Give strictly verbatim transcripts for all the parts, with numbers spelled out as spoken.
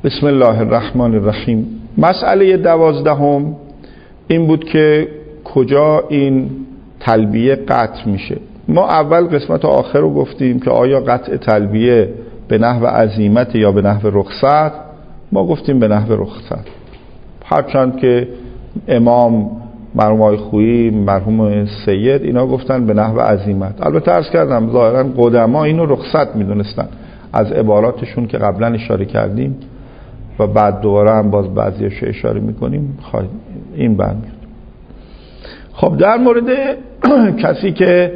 بسم الله الرحمن الرحیم. مسئله دوازدهم این بود که کجا این تلبیه قطع میشه. ما اول قسمت آخر رو گفتیم که آیا قطع تلبیه به نحو عزیمت یا به نحو رخصت. ما گفتیم به نحو رخصت، هرچند که امام مرحوم آقای خویی، مرحوم سید، اینا گفتن به نحو عزیمت. البته عرض کردم ظاهرا قدما اینو رخصت میدونستن از عباراتشون که قبلا اشاره کردیم و بعد دوباره هم باز بعضیش اشاره میکنیم. این برمیاد. خب در مورد کسی که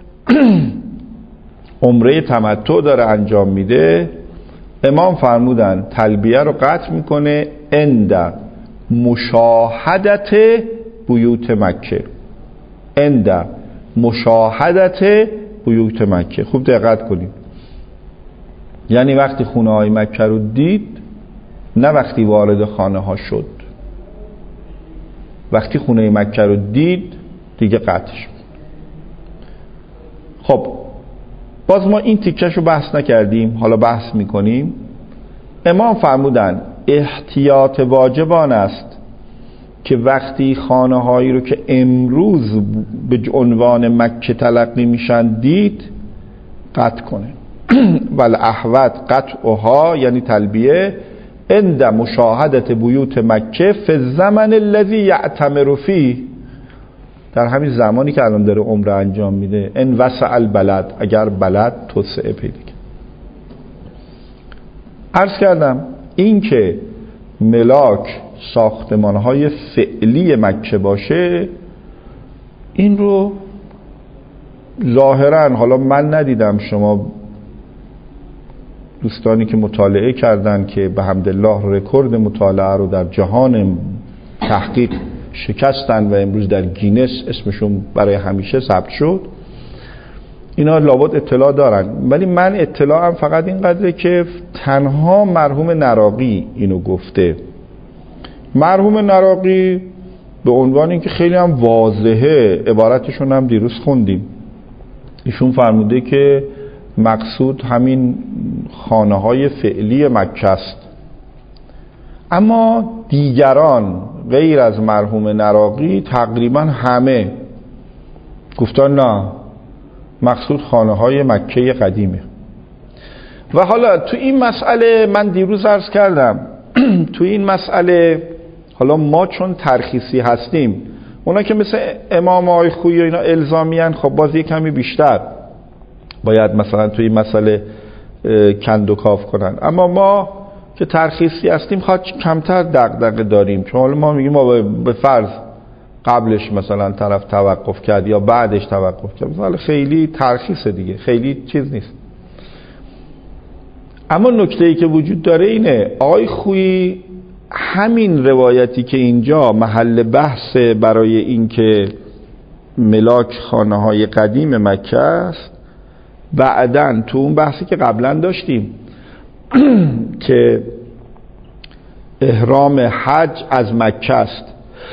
عمره تمتع داره انجام میده، امام فرمودن تلبیه رو قطع میکنه عند مشاهدت بیوت مکه. عند مشاهدت بیوت مکه. خوب دقت کنید، یعنی وقتی خونه های مکه رو دید، نه وقتی وارد خانه ها شد. وقتی خونه مکه رو دید دیگه قطعش. خب باز ما این تیکش رو بحث نکردیم، حالا بحث میکنیم. امام فرمودن احتیاط واجبان است که وقتی خانه هایی رو که امروز به عنوان مکه تلقی میشن دید قطع کنه. ول احوط قطعها یعنی تلبیه عند مشاهدت بیوت مکه فی الزمن الذی یعتمر فیه، در همین زمانی که الان داره عمره انجام میده. ان وسع البلد، اگر بلد توسعه پیدا کنه. عرض کردم این که ملاک ساختمان‌های فعلی مکه باشه، این رو ظاهراً حالا من ندیدم، شما دوستانی که مطالعه کردن که به حمدالله رکورد مطالعه رو در جهان تحقیق شکستن و امروز در گینس اسمشون برای همیشه ثبت شد، اینا لابد اطلاع دارن. ولی من اطلاعم فقط این قدره که تنها مرحوم نراقی اینو گفته. مرحوم نراقی به عنوان اینکه خیلی هم واضحه، عبارتشون هم دیروز خوندیم، ایشون فرموده که مقصود همین خانه های فعلی مکه است. اما دیگران غیر از مرحوم نراقی تقریبا همه گفتن نه، مقصود خانه های مکه قدیمه. و حالا تو این مسئله من دیروز عرض کردم تو این مسئله حالا ما چون ترخیصی هستیم، اونا که مثل امام آقای خویی و اینا الزامیان، خب باز یک کمی بیشتر باید مثلا تو این مسئله کند و کاف کنن. اما ما که ترخیصی هستیم خواهد کمتر دغدغه داریم، چون حالا ما میگیم ما به فرض قبلش مثلا طرف توقف کرد یا بعدش توقف کرد، مثلا خیلی ترخیصه دیگه، خیلی چیز نیست. اما نکته‌ای که وجود داره اینه، آقای خویی همین روایتی که اینجا محل بحث برای این که ملاک خانه های قدیم مکه است، بعدن تو اون بحثی که قبلا داشتیم که احرام حج از مکه است،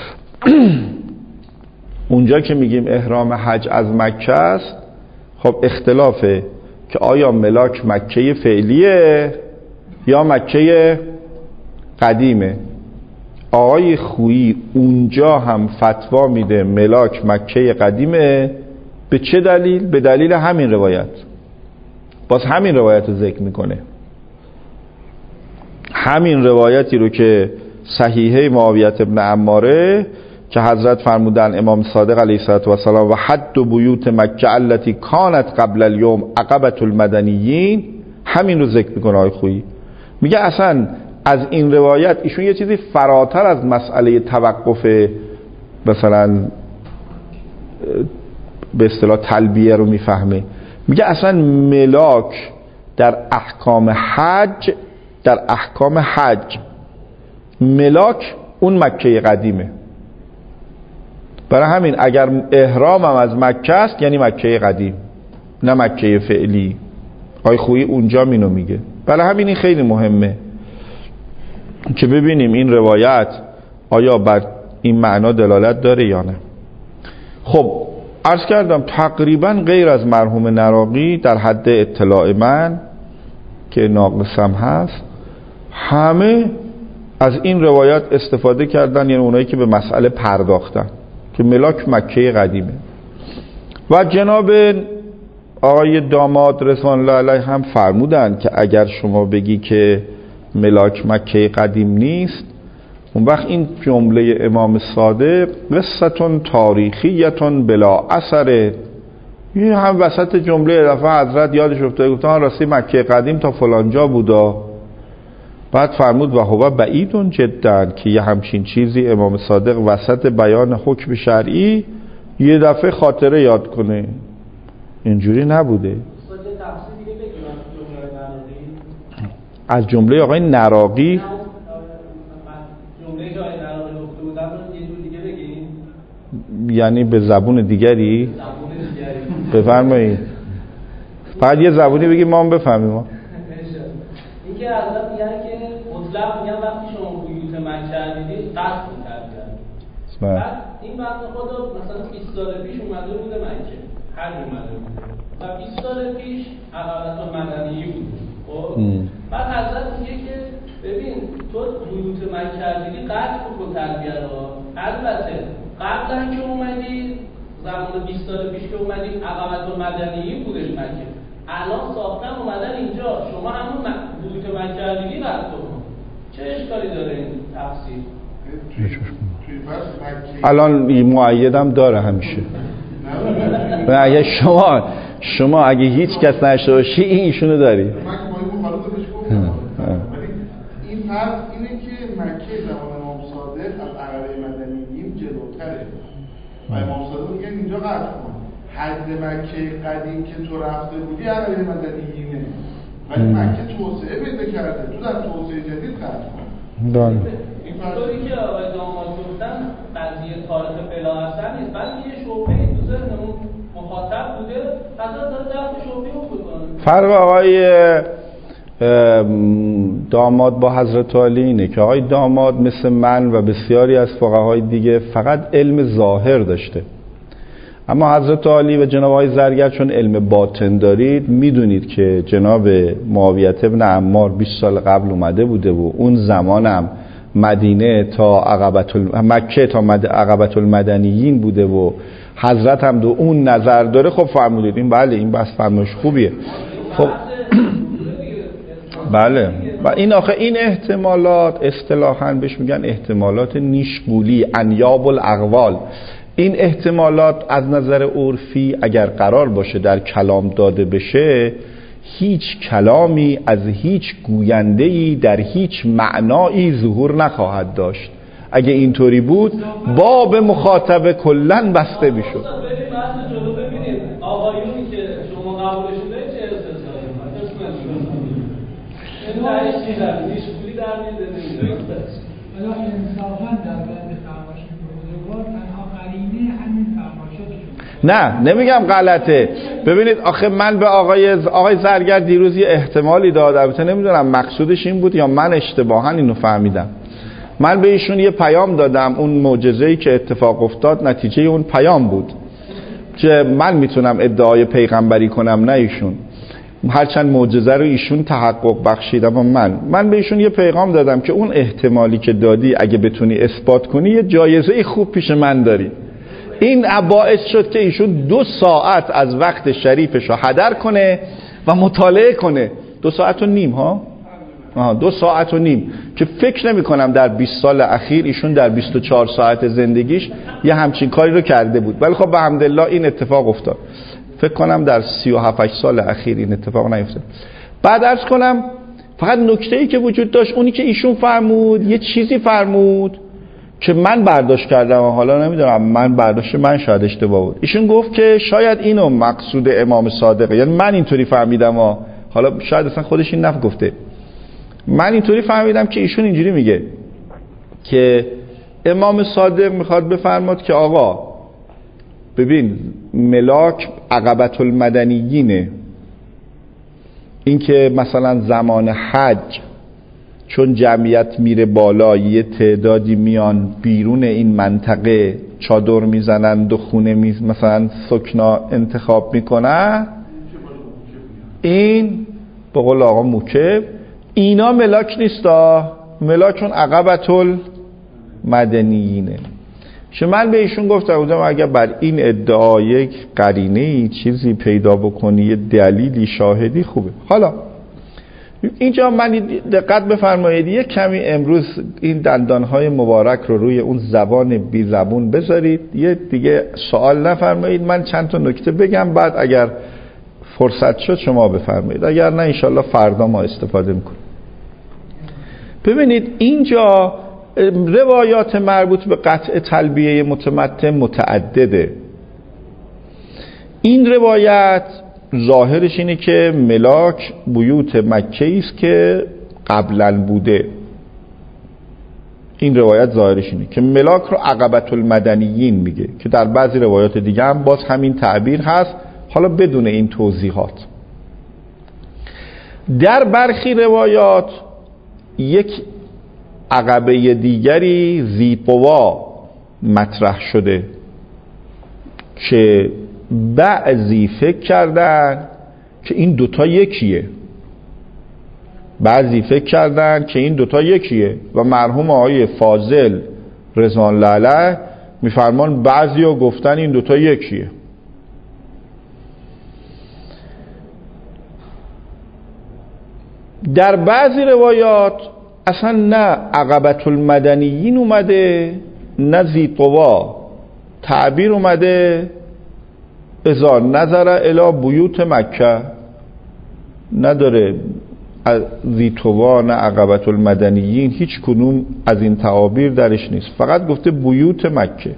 اونجا که میگیم احرام حج از مکه است، خب اختلافه که آیا ملاک مکه فعلیه یا مکه قدیمه. آقای خویی اونجا هم فتوا میده ملاک مکه قدیمه. به چه دلیل؟ به دلیل همین روایت. باز همین روایت رو ذکر میکنه، همین روایتی رو که صحیحه معاویه ابن عماره که حضرت فرمودن امام صادق علیه السلام و حد بیوت مکه التي کانت قبل اليوم عقبة المدنیین، همین رو ذکر میکنه آقای خویی. میگه اصلا از این روایت ایشون یه چیزی فراتر از مسئله توقف مثلا به اصطلاح تلبیه رو میفهمه. میگه اصلا ملاک در احکام حج، در احکام حج ملاک اون مکه قدیمه. برای همین اگر احرامم از مکه است یعنی مکه قدیم، نه مکه فعلی. آقای خویی اونجا مینو میگه. برای همین این خیلی مهمه که ببینیم این روایت آیا بر این معنا دلالت داره یا نه. خب عرض کردم تقریبا غیر از مرحوم نراقی در حد اطلاع من که ناقصم هست، همه از این روایت استفاده کردن، یعنی اونایی که به مسئله پرداختن که ملاک مکه قدیمه. و جناب آقای داماد رضوان الله علیه هم فرمودن که اگر شما بگی که ملاک مکه قدیم نیست، اون وقت این جمله امام صادق قصتون تاریخیتون بلا اثره. این هم وسط جمله دفعه حضرت یادش افتاد گفتن راستی مکه قدیم تا فلانجا بودا. بعد فرمود و هو بعیدون جدا که یه همچین چیزی امام صادق وسط بیان حکم شرعی یه دفعه خاطره یاد کنه، اینجوری نبوده. از جمله آقای نراقی یعنی به زبون دیگری بفرمایید. فقط یه زبونی بگید ما هم بفهمیم. ما این که حضرت میگن که مطلق میگن وقتی شما بیوت مکه دیدید قصد کردید. بعد این بنده خدا مثلا بیست سال پیش اومده بوده مکه، حج اومده بوده و بیست سال پیش عقبت المدنی بود. خب بعد حضرت میگه که ببین تو بیوت مکه دیدی قصد بکن تربیه رو. البته قبلا که اومدی زمان بیست سال پیش که اومدی عقبت المدنی بودش مکه، الان ساختن اومدن اینجا، شما همون بیوت مکه دیدی قصد بکن. چه اشکالی داره این تفسیر؟ الان مؤیدم داره همیشه. و اگه شما شما اگه هیچ کس نشته باشی این ایشونو داری. من که مخالف بهش گفتم، ولی این فرض اینه که مکه زمان امام صادق از عقبه مدنیین جلوتره و امام صادق میگن اینجا قطع کن. حد مکه قدیم که تو رفته بودی عقبه مدنیینه، ولی مکه توسعه پیدا کرده، تو در توسعه جدید قطع کن. بله. اینطوری که آقای داماد گفتن قضیه تاریخ بلا اثر نیست، بلکه یه شبهه‌ای تو ذهن اون مخاطب بوده، حضرت داره درک شبهه‌ای رو بکنه. فرق آقای داماد با حضرت علی اینه که آقای داماد مثل من و بسیاری از فقهای دیگه فقط علم ظاهر داشته، اما حضرت علی و جناب آقای زرگر چون علم باطن دارید میدونید که جناب معاویه ابن عمار بیست سال قبل اومده بوده و اون زمانم مدینه تا عقبت مکه تا مد... عقبت المدنیین بوده و حضرت هم دو اون نظر داره. خب فرمودید این بله این بس فرمایش خوبیه. خب بله و این آخه این احتمالات اصطلاحاً بهش میگن احتمالات نیشگولی، انیاب الاقوال. این احتمالات از نظر عرفی اگر قرار باشه در کلام داده بشه، هیچ کلامی از هیچ گوینده‌ای در هیچ معنایی ظهور نخواهد داشت. اگه اینطوری بود باب مخاطب کلن بسته میشد. بریم بحث جلو ببینیم آقایونی که شما قبولشون دارید چه استثنایی می‌کنن. این تاریخی در نیشگولی در میاد. حالا انصافاً در بند فرمایش بزرگوار تنها قرینه همین فرمایشاتشون. نه نمیگم غلطه. ببینید آخه من به آقای آقای زرگر دیروز یه احتمالی داد، البته نمیدونم مقصودش این بود یا من اشتباهاً اینو فهمیدم. من به ایشون یه پیام دادم، اون معجزه‌ای که اتفاق افتاد نتیجه اون پیام بود که من میتونم ادعای پیغمبری کنم نه ایشون، هرچند معجزه رو ایشون تحقق بخشید اما من من به ایشون یه پیغام دادم که اون احتمالی که دادی اگه بتونی اثبات کنی یه جایزه خوب پیش من داری. این باعث شد که ایشون دو ساعت از وقت شریفش رو هدر کنه و مطالعه کنه. دو ساعت و نیم ها آها دو ساعت و نیم که فکر نمی کنم در بیست سال اخیر ایشون در بیست و چهار ساعت زندگیش یه همچین کاری رو کرده بود. ولی خب به حمدالله این اتفاق افتاد. فکر کنم در سی و هفت سال اخیر این اتفاق نیفتاد. بعد عرض کنم فقط نکته‌ای که وجود داشت اونی که ایشون فرمود، یه چیزی فرمود که من برداشت کردم و حالا نمیدونم من برداشت من شاید اشتباه بود. ایشون گفت که شاید اینو مقصود امام صادقه، یعنی من اینطوری فهمیدم و حالا شاید اصلا خودش این نفس گفته. من اینطوری فهمیدم که ایشون اینجوری میگه که امام صادق میخواد بفرماد که آقا ببین ملاک عقبت المدنیینه، این که مثلا زمان حج چون جمعیت میره بالا یه تعدادی میان بیرون این منطقه چادر میزنن و خونه میز مثلا سکنا انتخاب میکنن، این به قول آقا موکب اینا ملاک نیستا، ملاکون عقبة المدنیینه. چه من به ایشون گفتم بودم اگر بر این ادعا یک قرینه چیزی پیدا بکنی، یه دلیلی شاهدی خوبه. حالا اینجا من دقت بفرمایید، یه کمی امروز این دندانهای مبارک رو روی اون زبان بی زبون بذارید، یه دیگه سوال نفرمایید، من چند تا نکته بگم، بعد اگر فرصت شد شما بفرمایید، اگر نه انشالله فردا ما استفاده میکنیم. ببینید اینجا روایات مربوط به قطع تلبیه متمتع متعدده. این روایت ظاهرش اینه که ملاک بیوت مکه است که قبلا بوده. این روایت ظاهرش اینه که ملاک رو عقبة المدنیین میگه که در بعضی روایات دیگه هم باز همین تعبیر هست، حالا بدون این توضیحات. در برخی روایات یک عقبه دیگری ذی‌طوا مطرح شده که بعضی فکر کردن که این دوتا یکیه، بعضی فکر کردن که این دوتا یکیه و مرحوم آقای فاضل رضوان الله علیه میفرمان بعضی ها گفتن این دوتا یکیه. در بعضی روایات اصلا نه عقبة المدنیین اومده نه ذی‌طوا، تعبیر اومده اذا نظر الی بیوت مکه، نداره ذی‌طوا نه عقبة المدنیین، هیچ کدوم از این تعابیر درش نیست، فقط گفته بیوت مکه.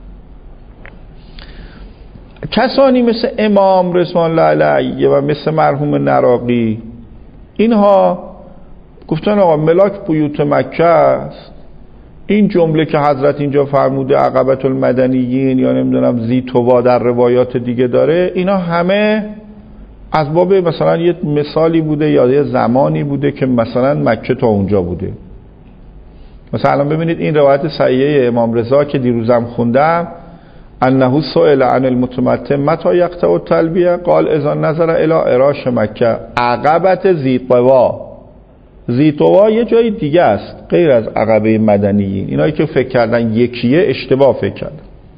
کسانی مثل امام رضوان الله علیه و مثل مرحوم نراقی اینها گفتن آقا ملاک بیوت مکه است. این جمله که حضرت اینجا فرموده عقبة المدنیین یا نمیدونم ذی‌طوا در روایات دیگه داره، اینا همه از باب مثلا یه مثالی بوده یا یه زمانی بوده که مثلا مکه تا اونجا بوده. مثلا ببینید این روایت صحیحه امام رضا که دیروزم خوندم، انه سئل عن المتمتع متى یقطع التلبیه قال اذا نظر الی اراش مکه عقبة ذی‌طوا. ذی‌طوا یه جای دیگه است غیر از عقبه مدنیین. اینایی که فکر کردن یکیه اشتباه فکر کردن.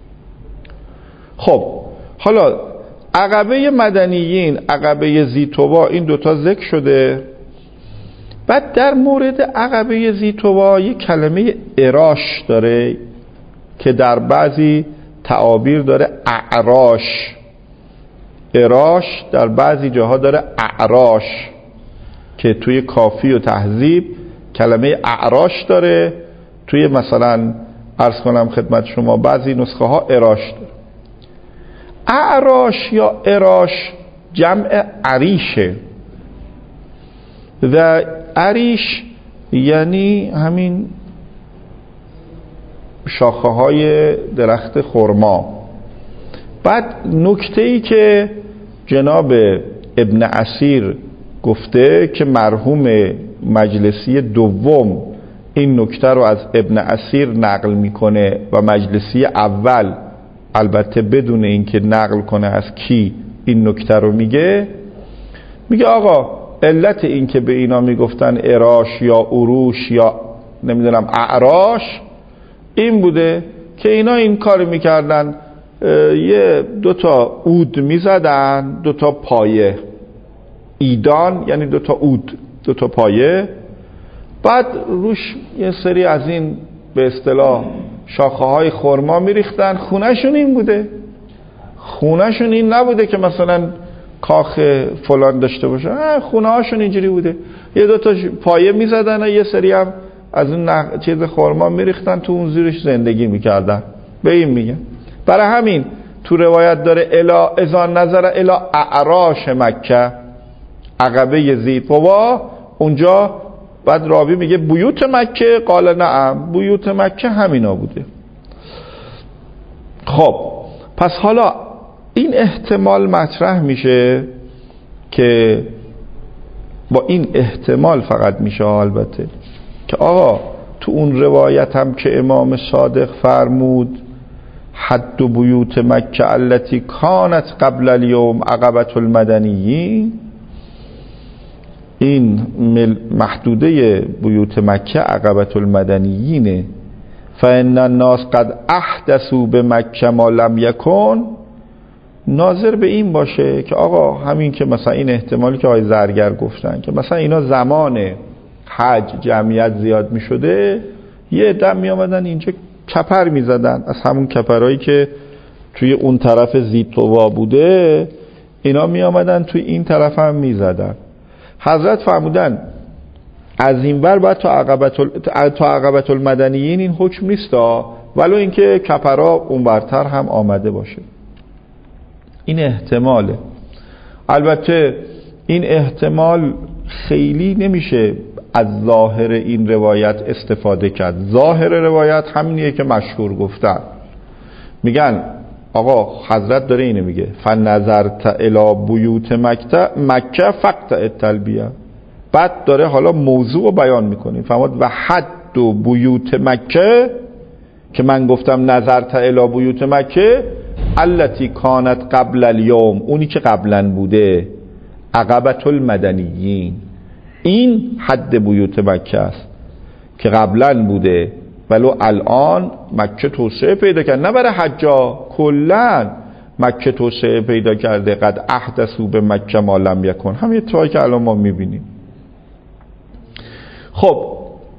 خب حالا عقبه مدنیین، عقبه ذی‌طوا، این دوتا ذکر شده. بعد در مورد عقبه ذی‌طوا یه کلمه اراش داره که در بعضی تعابیر داره اعراش. اراش در بعضی جاها داره اعراش که توی کافی و تهذیب کلمه اعراش داره، توی مثلا عرض کنم خدمت شما بعضی نسخه ها اراش داره. اعراش یا اراش جمع عریشه و عریش یعنی همین شاخه های درخت خرما. بعد نکته ای که جناب ابن اسیر گفته که مرحوم مجلسی دوم این نکته رو از ابن اسیر نقل میکنه و مجلسی اول البته بدون اینکه نقل کنه از کی این نکته رو میگه، میگه آقا علت این که به اینا میگفتن اراش یا اروش یا نمیدونم اعراش این بوده که اینا این کار میکردن، یه دوتا عود میزدن، دوتا پایه، ایدان یعنی دوتا عود، دوتا پایه، بعد روش یه سری از این به اصطلاح شاخه های خرما میریختن. خونهشون این بوده، خونهشون این نبوده که مثلا کاخ فلان داشته باشه، خونه هاشون اینجوری بوده، یه دوتا پایه میزدن و یه سری هم از این نخ... چیز خرما میریختن تو اون زیرش زندگی میکردن. به این میگه. برای همین تو روایت داره الا اذا نظر الا اعراش مکه، عقبه ذی‌طوا، اونجا بعد راوی میگه بیوت مکه، قال نعم بیوت مکه همینا بوده. خب پس حالا این احتمال مطرح میشه که با این احتمال فقط میشه البته که آقا تو اون روایت هم که امام صادق فرمود حد بیوت مکه التي کانت قبل اليوم عقبة المدنیین، این محدوده بیوت مکه عقبة المدنیینه، فان الناس قد احدثوا به مکه ما لم یکن، ناظر به این باشه که آقا همین که مثلا این احتمالی که آقای زرگر گفتن که مثلا اینا زمان حج جمعیت زیاد می شده، یه دم می آمدن اینجا کپر می زدن از همون کپرهایی که توی اون طرف زیتوا بوده، اینا می آمدن توی این طرف هم می زدن. حضرت فرمودن از این ور باید تا عقبة المدنیین این حکم نیستا، ولو اینکه کپرها اون برتر هم آمده باشه. این احتماله. البته این احتمال خیلی نمیشه از ظاهر این روایت استفاده کرد. ظاهر روایت همینیه که مشهور گفتن، میگن آقا حضرت داره اینو میگه فنظرت الی بیوت مکه مکه فقط التلبیه، بعد داره حالا موضوع رو بیان میکنه، فرمود و حد و بیوت مکه که من گفتم نظرت الی بیوت مکه التی کانت قبل الیوم، اونی که قبلا بوده، عقبة المدنیین، این حد بیوت مکه است که قبلا بوده، ولو الان مکه توسعه پیدا کرد، نه برای حجا، کلن مکه توسعه پیدا کرده. قد احدثوا به مکه ما لم یکن، همین اتفاقی که الان ما میبینیم. خب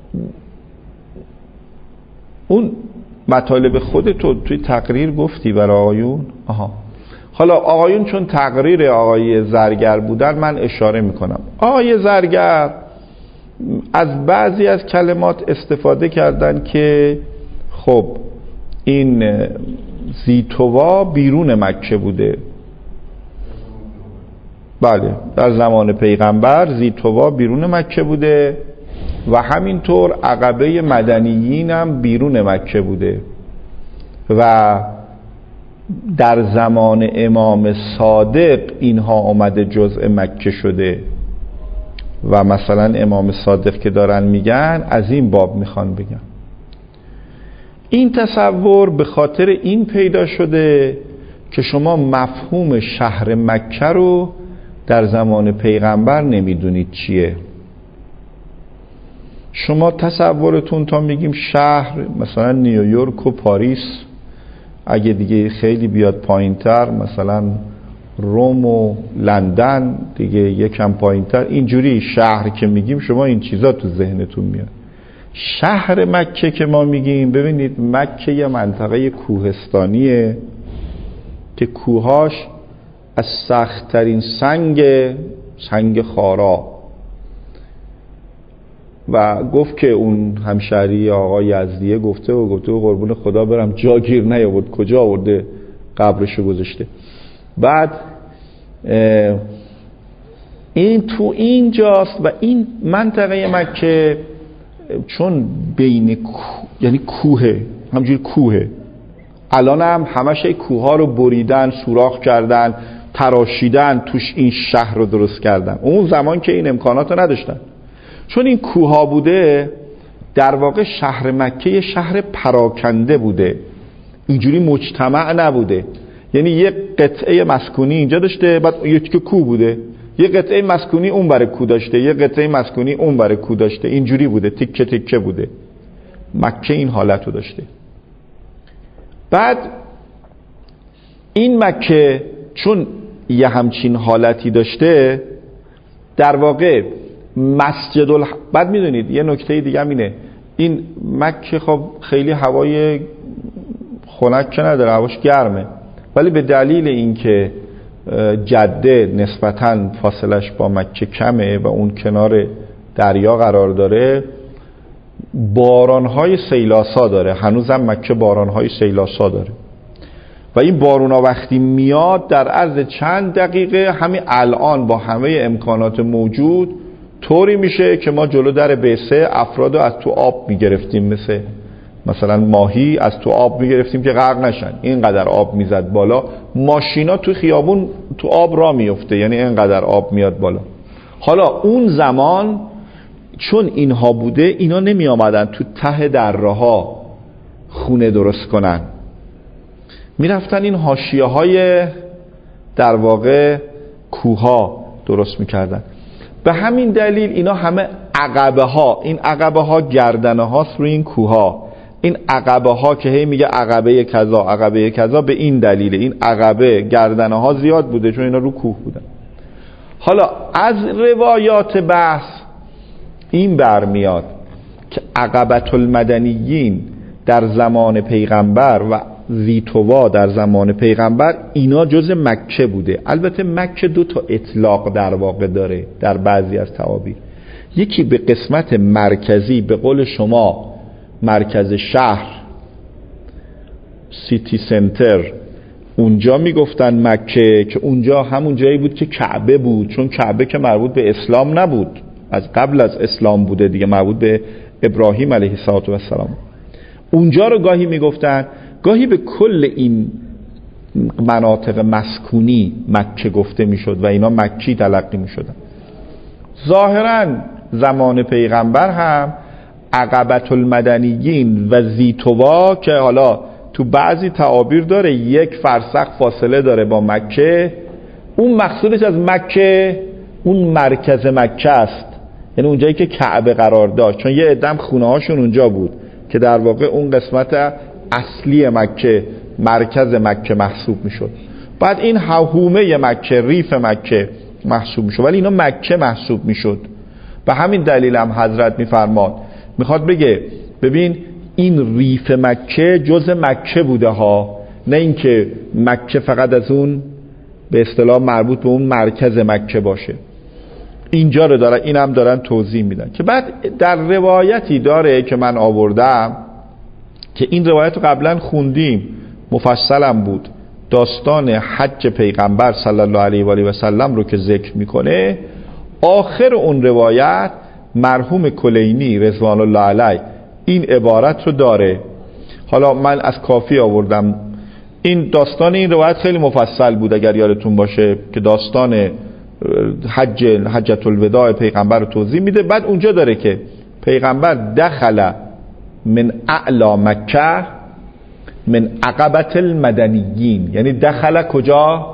اون مطالب خودتو توی تقریر گفتی برای آقایون؟ آها. حالا آقایون چون تقریر آقای زرگر بودن من اشاره میکنم. آقای زرگر از بعضی از کلمات استفاده کردن که خب این زیتوا بیرون مکه بوده. بله، در زمان پیغمبر زیتوا بیرون مکه بوده و همینطور عقبه مدنیین هم بیرون مکه بوده و در زمان امام صادق اینها آمده جزء مکه شده و مثلا امام صادق که دارن میگن از این باب میخوان بگن. این تصور به خاطر این پیدا شده که شما مفهوم شهر مکه رو در زمان پیغمبر نمیدونید چیه. شما تصورتون تا میگیم شهر مثلا نیویورک و پاریس، اگه دیگه خیلی بیاد پایینتر مثلا روم و لندن، دیگه یکم پایینتر، اینجوری شهر که میگیم شما این چیزا تو ذهنتون میاد. شهر مکه که ما میگیم، ببینید مکه یه منطقه کوهستانیه که کوهاش از سخت‌ترین سنگ سنگ خارا، و گفت که اون همشهری آقا یزدیه گفته و گفته و قربون خدا برم جا گیر نیاورد، کجا آورده قبرشو گذاشته. بعد این تو اینجاست و این منطقه مکه چون بین کو... یعنی کوهه، همجوری کوهه، الان هم همش کوه ها رو بریدن، سوراخ کردن، تراشیدن، توش این شهر رو درست کردن. اون زمان که این امکانات رو نداشتن، چون این کوه ها بوده، در واقع شهر مکه یه شهر پراکنده بوده، اینجوری مجتمع نبوده. یعنی یه قطعه مسکونی اینجا داشته، بعد یه تیکه کوه بوده، یه قطعه مسکونی اون برای کوه داشته، یه قطعه مسکونی اون برای کوه داشته، اینجوری بوده، تیکه تیکه بوده. مکه این حالت رو داشته. بعد این مکه چون یه همچین حالتی داشته، در واقع مسجد ال... بعد میدونید یه نکته دیگه هم اینه، این مکه خب خیلی هوای خنک که نداره، هواش گرمه، ولی به دلیل اینکه جده نسبتاً فاصلش با مکه کمه و اون کنار دریا قرار داره، بارانهای سیلاسا داره. هنوزم مکه بارانهای سیلاسا داره و این بارونا وقتی میاد در عرض چند دقیقه، همین الان با همه امکانات موجود طوری میشه که ما جلو در بیسه افرادو از تو آب میگرفتیم، مثل مثلا ماهی از تو آب میگرفتیم که غرق نشن، اینقدر آب میزد بالا، ماشینا تو خیابون تو آب را میفته، یعنی اینقدر آب میاد بالا. حالا اون زمان چون اینها بوده، اینا نمی آمدن تو ته دره ها خونه درست کنن، می رفتن این حاشیه های در واقع کوها درست می کردن. به همین دلیل اینا همه عقبه ها، این عقبه ها گردنه هاست روی این کوه ها. این عقبه ها که هی میگه عقبه کذا عقبه کذا به این دلیله، این عقبه گردنه ها زیاد بوده چون اینا رو کوه بودن. حالا از روایات بحث این برمیاد که عقبة المدنیین در زمان پیغمبر و زیتوا در زمان پیغمبر اینا جز مکه بوده. البته مکه دو تا اطلاق در واقع داره در بعضی از تعابیر. یکی به قسمت مرکزی، به قول شما مرکز شهر، سیتی سنتر، اونجا میگفتن مکه، که اونجا همون جایی بود که کعبه بود، چون کعبه که مربوط به اسلام نبود، از قبل از اسلام بوده دیگه، مربوط به ابراهیم علیه السلام. اونجا رو گاهی میگفتن، گاهی به کل این مناطق مسکونی مکه گفته میشد و اینا مکی تلقی میشدن. ظاهرا زمان پیغمبر هم عقبة المدنیین و زیتوا که حالا تو بعضی تعابیر داره یک فرسخ فاصله داره با مکه، اون مقصودش از مکه اون مرکز مکه است، یعنی اونجایی که کعبه قرار داشت، چون یه عدم خونه هاشون اونجا بود که در واقع اون قسمت اصلی مکه مرکز مکه محسوب میشد. بعد این حومه مکه، ریف مکه محسوب میشد، ولی اینا مکه محسوب میشد. به همین دلیل هم حضرت میفرماد، میخواد بگه ببین این ریف مکه جز مکه بوده ها، نه اینکه مکه فقط از اون به اصطلاح مربوط به اون مرکز مکه باشه. اینجا رو دارن، این هم دارن توضیح میدن که بعد در روایتی داره که من آوردم که این روایت رو قبلا خوندیم، مفصلم بود، داستان حج پیغمبر صلی الله علیه و آله و سلم رو که ذکر میکنه. آخر اون روایت مرحوم کلینی رضوان الله علیه این عبارت رو داره. حالا من از کافی آوردم، این داستان این روایت خیلی مفصل بود اگر یادتون باشه، که داستان حج حجۃ الوداع پیغمبر رو توضیح میده. بعد اونجا داره که پیغمبر دخل من اعلی مکه من عقبة المدنیین، یعنی دخل کجا؟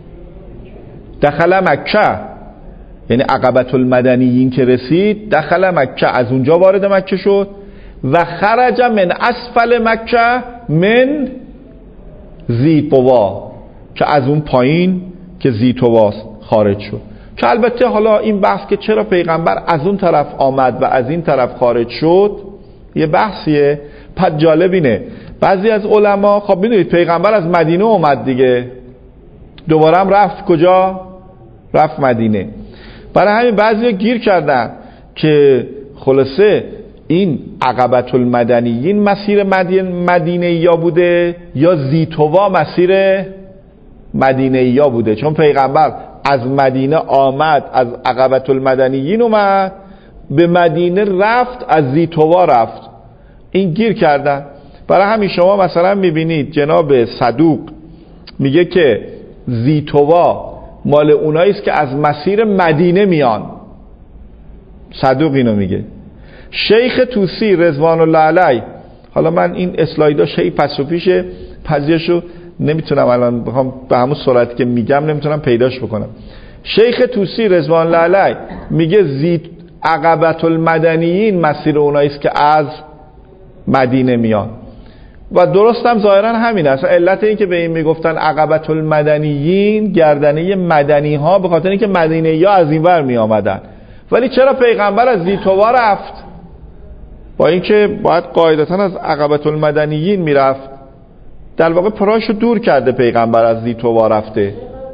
دخل مکه، یعنی عقبة المدنیین که رسید دخل مکه، از اونجا وارد مکه شد. و خرج من اسفل مکه من زیتوا، که از اون پایین که زیتواست خارج شد. که البته حالا این بحث که چرا پیغمبر از اون طرف آمد و از این طرف خارج شد یه بحثیه. پس جالب اینه بعضی از علما، خب میدونید پیغمبر از مدینه اومد دیگه، دوباره هم رفت کجا؟ رفت مدینه. برای همین بعضی گیر کردن که خلاصه این عقبة المدنیین مسیر مدینه یا بوده یا زیتوا مسیر مدینه یا بوده، چون پیغمبر از مدینه آمد، از عقبة المدنیین اومد به مدینه رفت، از زیتوا رفت. این گیر کردن. برای همین شما مثلا میبینید جناب صدوق میگه که زیتوا مال اوناییست که از مسیر مدینه میان. صدوق اینو میگه. شیخ طوسی رضوان الله علیه، حالا من این اسلایدا شی پس و پیشه پذیرشو نمیتونم الان بخوام به همون سرعتی که میگم نمیتونم پیداش بکنم. شیخ طوسی رضوان الله علیه میگه زید عقبة المدنیین مسیر اوناییست که از مدینه میان و درست هم ظاهرا همین است. علت این که به این میگفتن عقبة المدنیین گردنه مدنی ها به خاطر اینکه مدینه یا از این ور می آمدن. ولی چرا پیغمبر از زیتوا رفت؟ با اینکه باید قاعدتا از عقبة المدنیین میرفت، در واقع پراشو دور کرده پیغمبر، از زیتوا رفته.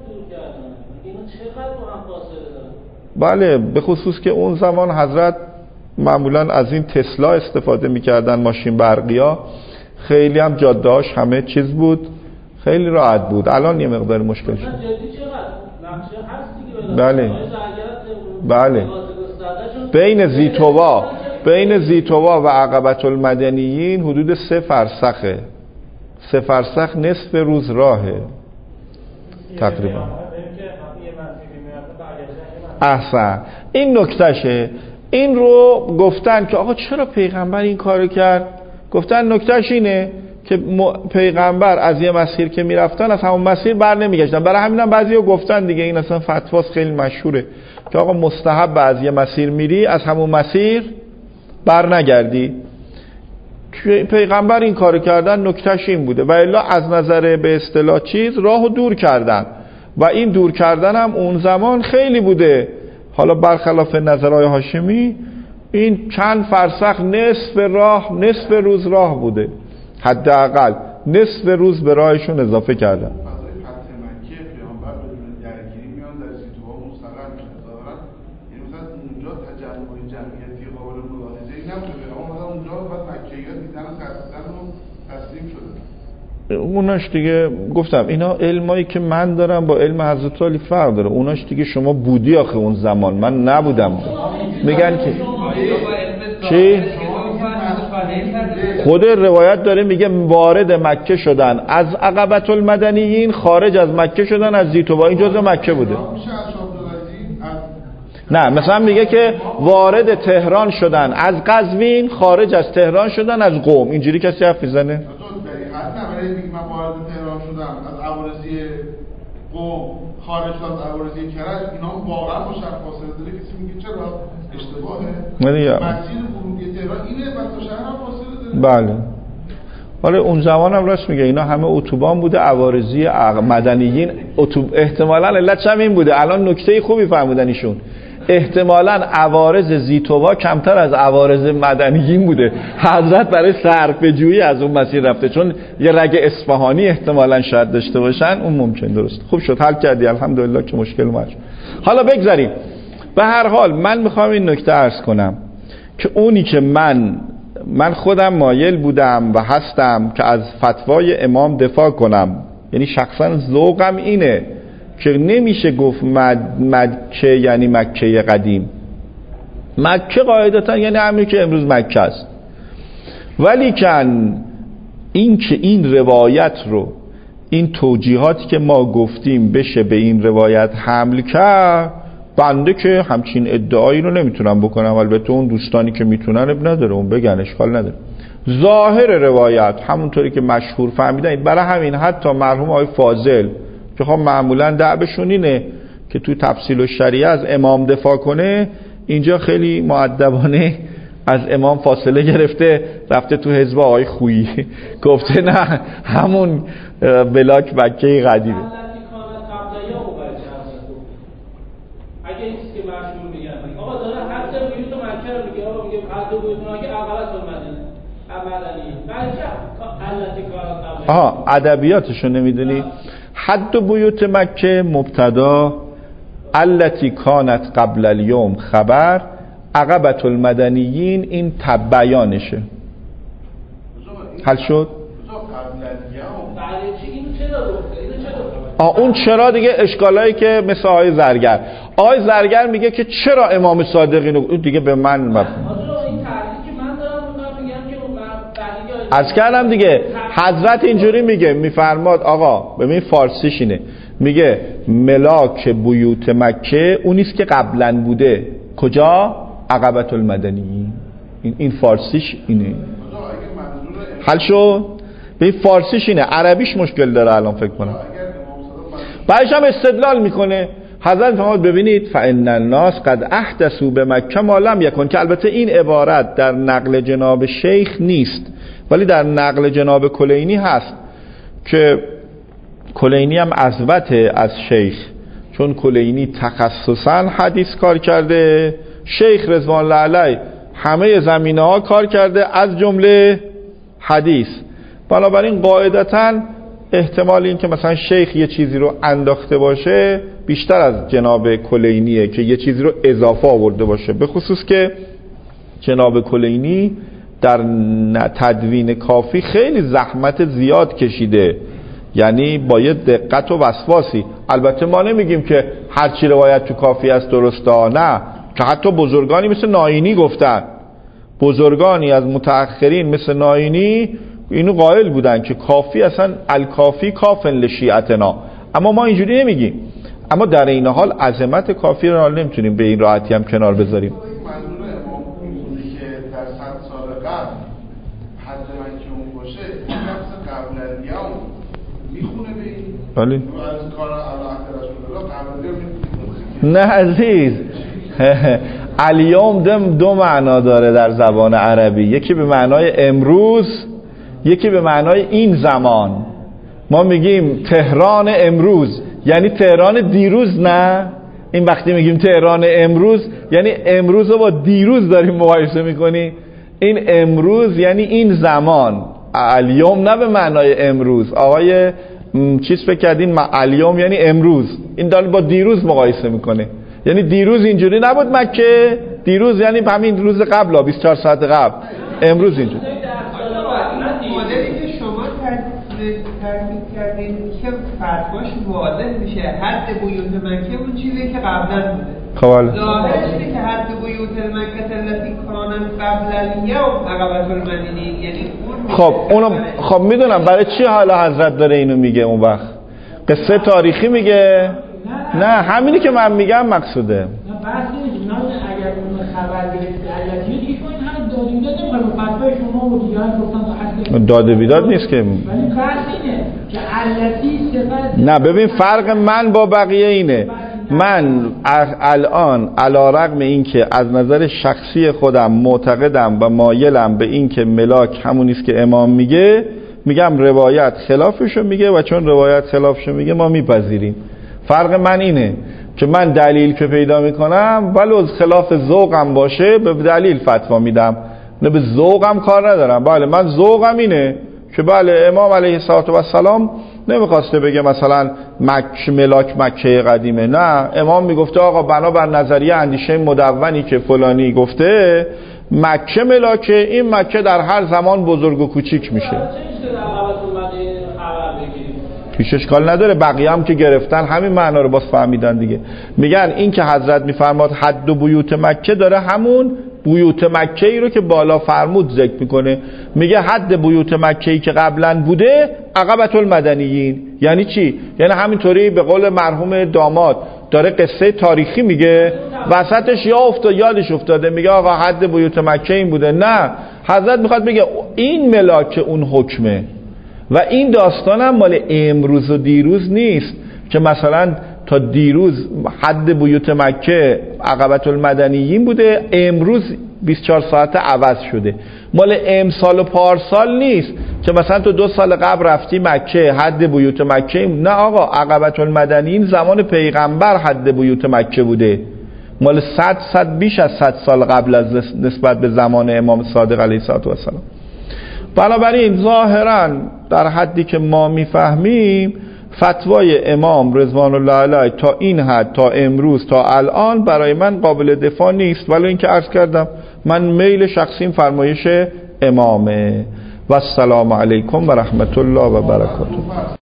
بله، به خصوص که اون زمان حضرت معمولا از این تسلا استفاده میکردن، ماشین برقی ها، خیلی هم جادهاش همه چیز بود، خیلی راحت بود. الان یه مقدار مشکل شد. بله بله بین زیتوا بین زیتوا و عقبة المدنیین حدود سه فرسخه. سه فرسخ نصف روز راهه تقریبا. احسن، این نکتهشه. این رو گفتن که آقا چرا پیغمبر این کارو کرد؟ گفتن نکتهش اینه که پیغمبر از یه مسیر که میرفتن از همون مسیر بر نمیگشتن. برای همین هم بعضی ها گفتن دیگه، این اصلا فتواست خیلی مشهوره، که آقا مستحب از یه مسیر میری از همون مسیر بر نگردی. پیغمبر این کارو کردن نکتهش این بوده و الا از نظر به اصطلاح چیز راهو دور کردن و این دور کردن هم اون زمان خیلی بوده. حالا برخلاف نظرهای هاشمی این چند فرسخ نصف راه نصف روز راه بوده، حداقل نصف روز به راهشون اضافه کردن. اوناش دیگه گفتم اینا علمایی که من دارم با علم حضرت علی فرق داره. اوناش دیگه شما بودی آخه اون زمان، من نبودم. میگن که چی؟ خود روایت داره میگه وارد مکه شدن از عقبة المدنیین، خارج از مکه شدن از ذی‌طوبا. این جزء مکه بوده. نه مثلا میگه که وارد تهران شدن از قزوین، خارج از تهران شدن از قم. اینجوری کسی حرف میزنه؟ من وارد تهران شدم از عوارضی قم، خارج از عوارضی کرج، اینا واقعا با شهر فاصله داره. کسی میگه چرا اشتباهه؟ مسیر ورودی تهران اینه و تا شهر هم فاصله داره. بله. آره اون زمان هم راست میگه، اینا همه اتوبان بوده. عوارضی مدنیین اتوب احتمالاً علتش هم این بوده. الان نکته خوبی فرمودن ایشون، احتمالاً عوارض ذی‌طوبا کمتر از عوارض مدنیین بوده. حضرت برای صرفه‌جویی از اون مسیر رفته، چون یه رگ اصفهانی احتمالاً شاید داشته باشن. اون ممکن درست. خوب شد حل کردی الحمدلله که مشکل اومد. حالا بگذاریم. به هر حال من میخوام این نکته عرض کنم که اونی که من من خودم مایل بودم و هستم که از فتوای امام دفاع کنم، یعنی شخصا ذوقم اینه که نمیشه گفت مد، مکه یعنی مکه قدیم. مکه قاعدتا یعنی همین که امروز مکه است. ولی کن این که این روایت رو، این توجیهاتی که ما گفتیم بشه به این روایت حمل کرد، بنده که همچین ادعایی رو نمیتونم بکنم. البته اون دوستانی که میتونن اب نداره، اون بگن اشکال نداره. ظاهر روایت همونطوری که مشهور فهمیدن، برای همین حتی مرحوم آقای فاضل که خب معمولا دعبشون اینه که تو تفصیل و شریعه از امام دفاع کنه، اینجا خیلی مؤدبانه از امام فاصله گرفته رفته تو حزب آقای خویی گفته نه همون بلاک مکه قدیمه. اگه این چیزی که مشهور میگن آقا داره حتی بیوت مکه رو میگه، آقا میگه حتی بیوت مکه اولش مدنی مدنی بلکه علتی کارات قبل. آها ادبیاتشو نمیدونی؟ حد بیوت مکه مبتدا، التی کانت قبل الیوم خبر، عقبة المدنیین این بیانشه. حل شد؟ آه اون چرا دیگه اشکالایی که مثل آقای زرگر آقای زرگر میگه که چرا امام صادق اینو دیگه به من مب... عرض کردم دیگه حضرت اینجوری میگه، میفرماد آقا ببین فارسیش اینه، میگه ملاک بیوت مکه اونیست که قبلا بوده. کجا؟ عقبة المدنیین. این این فارسیش اینه. حل شد؟ به فارسیش اینه، عربیش مشکل داره الان فکر کنم. بعدش هم استدلال میکنه. حضرت فرمود ببینید فإن الناس قد احدثوا بمکه ما لم یکن، که البته این عبارت در نقل جناب شیخ نیست ولی در نقل جناب کلینی هست که کلینی هم عزوته از شیخ، چون کلینی تخصصا حدیث کار کرده، شیخ رضوان الله علیه همه زمینه ها کار کرده از جمله حدیث. بنابراین قاعدتاً احتمال این که مثلا شیخ یه چیزی رو انداخته باشه بیشتر از جناب کلینیه که یه چیزی رو اضافه آورده باشه، به خصوص که جناب کلینی در تدوین کافی خیلی زحمت زیاد کشیده، یعنی با یه دقت و وسواسی. البته ما نمیگیم که هر چی روایت تو کافی است درسته، نه، که حتی بزرگانی مثل ناینی گفتن، بزرگانی از متأخرین مثل ناینی اینو قائل بودن که کافی اصلا الکافی کافن لشیعتنا، اما ما اینجوری نمیگیم. اما در این حال عظمت کافی رو نمیتونیم به این راحتی هم کنار بذاریم. منظور امام اینجوری که در صد سال قبل حد مکه اون باشه، این نفس قبل الیوم میخونه به این بله از کار الله رسول الله قبل الیوم. نه عزیز الیوم دم دو معنا داره در زبان عربی، یکی به معنای امروز، یکی به معنای این زمان. ما میگیم تهران امروز یعنی تهران دیروز، نه این وقتی میگیم تهران امروز یعنی امروز رو با دیروز داریم مقایسه میکنی. این امروز یعنی این زمان. الیوم نه به معنای امروز. آقای چیز فکر کردین الیوم یعنی امروز، این داره با دیروز مقایسه میکنه. یعنی دیروز اینجوری نبود مکه، دیروز یعنی همین روز قبل، بیست و چهار ساعت قبل، امروز اینجوری. مدلی که شما ترتیب کردین که فتواش واضح میشه، حد بیوت مکه اون چیزی که قبلا بوده. خب حالا ظاهرش اینه که حد بیوت مکه التي کانت قبل الیوم عقبة المدینین، یعنی اون خب اونو خب میدونم برای چی حالا حضرت داره اینو میگه. اون وقت قصه تاریخی میگه؟ نه همینی که من میگم مقصوده. نه بحث نیست. نه اگر اون خبر گرفته علتی دیگه این هم داد و بیداد نمیخواد. فتوای شما و دیگران گفتن حد داد و بیداد نیست که. ولی بحث اینه که علتی صفت. نه ببین فرق من با بقیه اینه، من الان علیرغم این که از نظر شخصی خودم معتقدم و مایلم به این که ملاک همون است که امام میگه، میگم روایت خلافشو میگه و چون روایت خلافشو میگه ما میپذیریم. فرق من اینه که من دلیل که پیدا میکنم ولو خلاف ذوقم باشه به دلیل فتوا میدم، نه به ذوقم کار ندارم. بله من ذوقم اینه که بله امام علیه السلام نمیخواسته بگه مثلا مکه ملاک مکه قدیمه، نه امام میگفته آقا بنابر نظریه اندیشه مدونی که فلانی گفته مکه ملاکه، این مکه در هر زمان بزرگ و کوچیک میشه. پیش اشکال نداره، بقیه هم که گرفتن همین معنا رو باز فهمیدن دیگه. میگن این که حضرت میفرماد حد و بیوت مکه داره همون بیوت مکه ای رو که بالا فرمود ذکر میکنه. میگه حد بیوت مکه ای که قبلا بوده عقبة المدنیین. یعنی چی؟ یعنی همینطوری به قول مرحوم داماد داره قصه تاریخی میگه، وسطش یا افتاد یادش افتاده میگه آقا حد بیوت مکه این بوده. نه حضرت میخواد بگه این ملاک اون حکمه و این داستان هم مال امروز و دیروز نیست که مثلا تا دیروز حد بیوت مکه عقبة المدنیین بوده، امروز بیست و چهار ساعت عوض شده. مال امسال و پارسال نیست که مثلا تو دو سال قبل رفتی مکه حد بیوت مکه. نه آقا عقبة المدنیین زمان پیغمبر حد بیوت مکه بوده، مال صد صد بیش از صد سال قبل از نسبت به زمان امام صادق علیه السلام. بنابراین ظاهرا در حدی که ما میفهمیم فتوای امام رضوان الله علیه تا این حد تا امروز تا الان برای من قابل دفاع نیست، ولی اینکه عرض کردم من میل شخصیم فرمایش امامه. و السلام علیکم و رحمت الله و برکاته.